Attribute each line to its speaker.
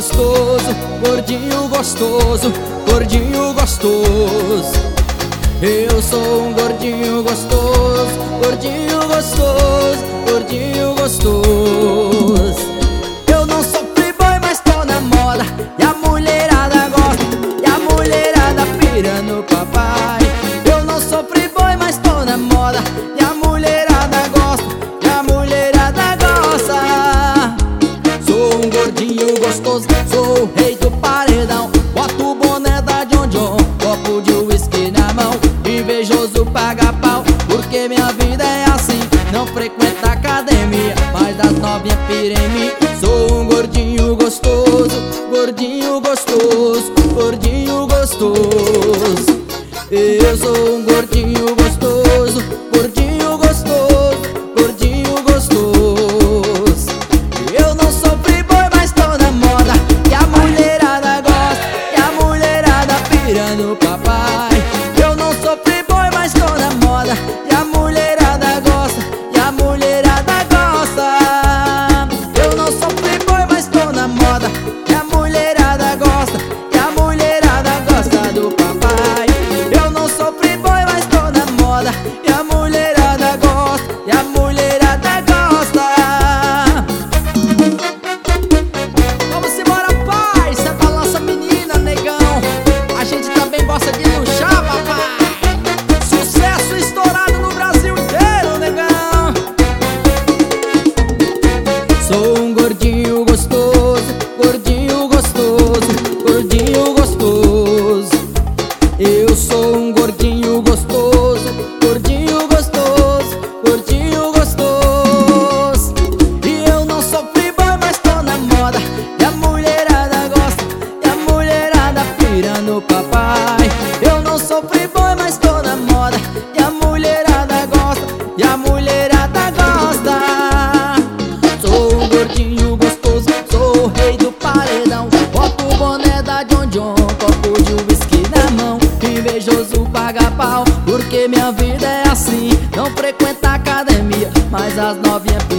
Speaker 1: gostoso, gordinho gostoso, gordinho gostoso. Eu sou um gordinho gostoso, gordinho gostoso, gordinho gostoso. Eu não sou playboy, mas tô na moda, e a mulherada gosta, e a mulherada pira no papai. Eu não sou playboy, mas tô na moda, e a mulherada gosta, e a mulherada gosta. Sou um gordinho gostoso, sou o rei do paredão. Boto o boné da John John, copo de uísque na mão, invejoso paga pau, porque minha vida é assim. Não frequento academia, mas das novinhas pira em mim. Sou um gordinho gostoso, gordinho gostoso, gordinho gostoso. Eu sou um gordinho gostoso, gordinho gostoso, gordinho gostoso. Eu não sou playboy, mas tô na moda, e a mulherada gosta, e a mulherada pira no papai. Eu não sou playboy, mas tô na moda, e a mulherada gosta, e a mulherada gosta. Eu não sou playboy, mas tô na moda, e a mulherada gosta, e a mulherada gosta do papai. Eu não sou playboy, mas tô na moda, e a mulherada gosta, e a mulherada gosta. Vamos embora, parça, balança menina, negão. A gente também gosta de luxar, papai. Sucesso estourado no Brasil inteiro, negão. Sou um gordinho gostoso, gordinho gostoso, gordinho gostoso. Eu sou um gordinho gostoso, gordinho gostoso, gordinho gostoso. E eu não sou playboy, mas tô na moda, e a mulherada gosta, e a mulherada pira no papai. Eu não sou playboy, mas tô na moda, e a mulherada gosta, e a mulherada gosta. Sou um gordinho gostoso, sou o rei do paredão. Boto o boné da John John, copo de uísque na mão, invejoso paga pau, porque minha vida é assim. Não frequento academia, mas as novinhas